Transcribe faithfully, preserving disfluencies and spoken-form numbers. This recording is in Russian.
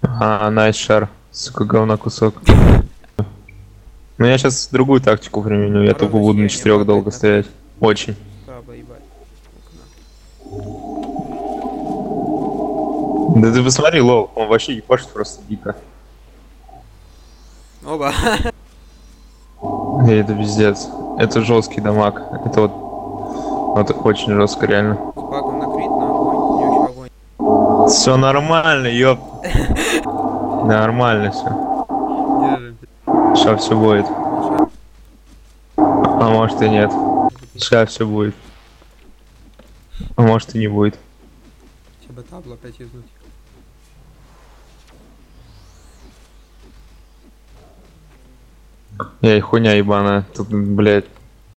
А, найс шар. Сука, говна кусок. Ну я сейчас другую тактику применю, я тупо буду на четырех долго стоять. Очень. Право, ебать. Да ты посмотри, лол, он вообще ебашит просто дико. Оба. Эй, это пиздец. Это жесткий дамаг. Это вот, вот очень жестко, реально. Спагу накрит на огонь. Не очень огонь. Все нормально, ёп. Нормально все. Держим. Сейчас все будет. А может и нет. Сейчас все будет. А может и не будет. Хотя бы табло опять изнуть. Эй, хуйня ебаная. Тут, блядь.